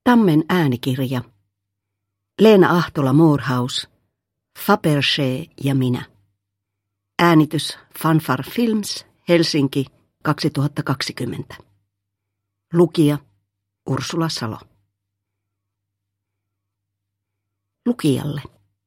Tammen äänikirja. Leena Ahtola Moorhaus. Fabergé ja minä. Äänitys Fanfar Films, Helsinki 2020. Lukija Ursula Salo. Lukijalle.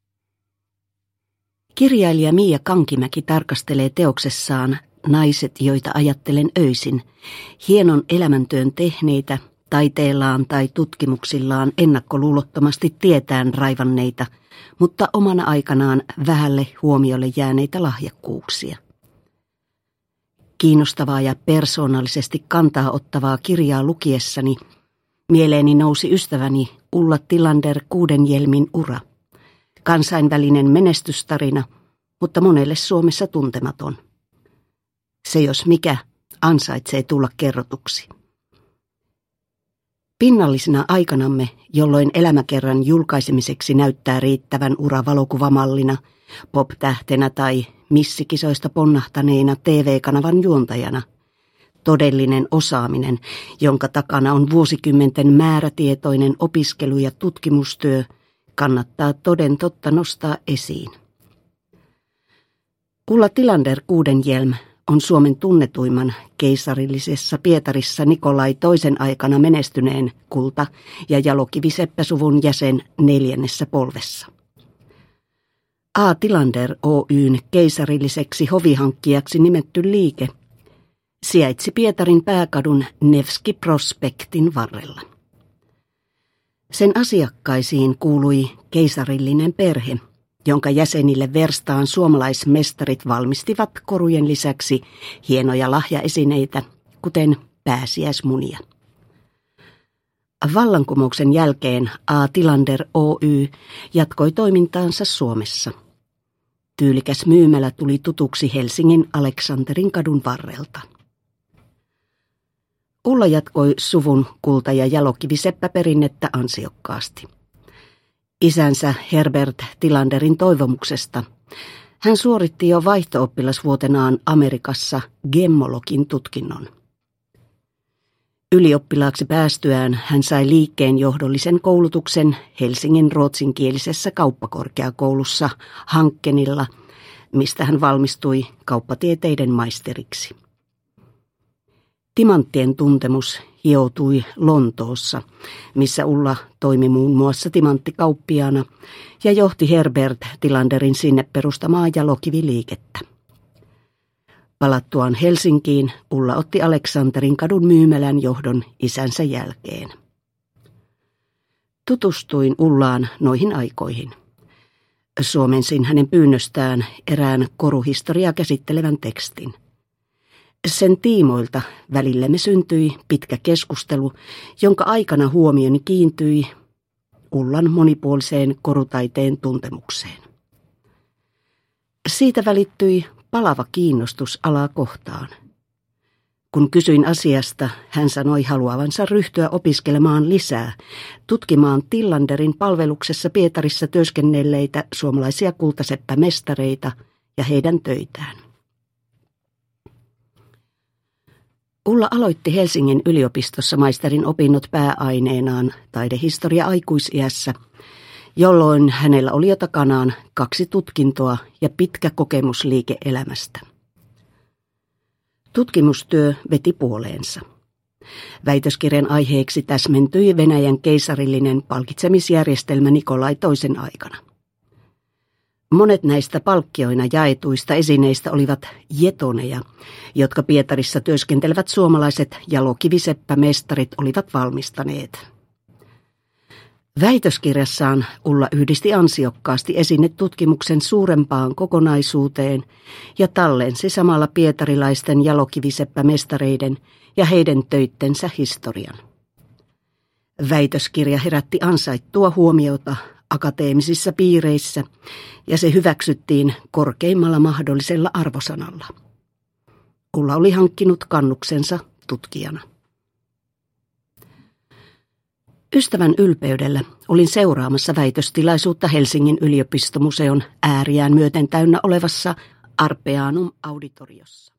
Kirjailija Mia Kankimäki tarkastelee teoksessaan Naiset, joita ajattelen öisin, hienon elämäntyön tehneitä, taiteellaan tai tutkimuksillaan ennakkoluulottomasti tietään raivanneita, mutta omana aikanaan vähälle huomiolle jääneitä lahjakkuuksia. Kiinnostavaa ja persoonallisesti kantaa ottavaa kirjaa lukiessani mieleeni nousi ystäväni Ulla Tilander Kuudenjelmin ura. Kansainvälinen menestystarina, mutta monelle Suomessa tuntematon. Se jos mikä ansaitsee tulla kerrotuksi. Pinnallisena aikanamme, jolloin elämäkerran julkaisemiseksi näyttää riittävän ura valokuvamallina, pop-tähtenä tai missikisoista ponnahtaneena TV-kanavan juontajana, todellinen osaaminen, jonka takana on vuosikymmenten määrätietoinen opiskelu- ja tutkimustyö, kannattaa toden totta nostaa esiin. Ulla Tilander Kuudenjelm on Suomen tunnetuimman keisarillisessa Pietarissa Nikolai toisen aikana menestyneen kulta- ja jalokiviseppäsuvun jäsen 4. polvessa. A. Tilander Oyn keisarilliseksi hovihankkijaksi nimetty liike sijaitsi Pietarin pääkadun Nevski Prospektin varrella. Sen asiakkaisiin kuului keisarillinen perhe, jonka jäsenille verstaan suomalaismestarit valmistivat korujen lisäksi hienoja lahjaesineitä, kuten pääsiäismunia. Vallankumouksen jälkeen A. Tilander Oy jatkoi toimintaansa Suomessa. Tyylikäs myymälä tuli tutuksi Helsingin Aleksanterin kadun varrelta. Ulla jatkoi suvun kulta- ja jalokiviseppäperinnettä ansiokkaasti. Isänsä Herbert Tilanderin toivomuksesta hän suoritti jo vaihto-oppilasvuotenaan Amerikassa gemmologin tutkinnon. Ylioppilaaksi päästyään hän sai liikkeen johdollisen koulutuksen Helsingin ruotsinkielisessä kauppakorkeakoulussa Hankkenilla, mistä hän valmistui kauppatieteiden maisteriksi. Timanttien tuntemus hioutui Lontoossa, missä Ulla toimi muun muassa timanttikauppiaana ja johti Herbert Tilanderin sinne perustamaa jalokiviliikettä. Palattuaan Helsinkiin Ulla otti Aleksanterin kadun myymälän johdon isänsä jälkeen. Tutustuin Ullaan noihin aikoihin. Suomensin hänen pyynnöstään erään koruhistoriaa käsittelevän tekstin. Sen tiimoilta välillemme syntyi pitkä keskustelu, jonka aikana huomioni kiintyi Ullan monipuoliseen korutaiteen tuntemukseen. Siitä välittyi palava kiinnostus alaa kohtaan. Kun kysyin asiasta, hän sanoi haluavansa ryhtyä opiskelemaan lisää, tutkimaan Tilanderin palveluksessa Pietarissa työskennelleitä suomalaisia kultaseppämestareita ja heidän töitään. Ulla aloitti Helsingin yliopistossa maisterin opinnot pääaineenaan taidehistoria aikuisiässä, jolloin hänellä oli jo takanaan 2 tutkintoa ja pitkä kokemus liike-elämästä. Tutkimustyö veti puoleensa. Väitöskirjan aiheeksi täsmentyi Venäjän keisarillinen palkitsemisjärjestelmä Nikolai toisen aikana. Monet näistä palkkioina jaetuista esineistä olivat jetoneja, jotka Pietarissa työskentelevät suomalaiset jalokiviseppämestarit olivat valmistaneet. Väitöskirjassaan Ulla yhdisti ansiokkaasti esinetutkimuksen suurempaan kokonaisuuteen ja tallensi samalla pietarilaisten jalokiviseppämestareiden ja heidän töittensä historian. Väitöskirja herätti ansaittua huomiota akateemisissa piireissä ja se hyväksyttiin korkeimmalla mahdollisella arvosanalla. Ulla oli hankkinut kannuksensa tutkijana. Ystävän ylpeydellä olin seuraamassa väitöstilaisuutta Helsingin yliopistomuseon ääriään myöten täynnä olevassa Arpeanum auditoriossa.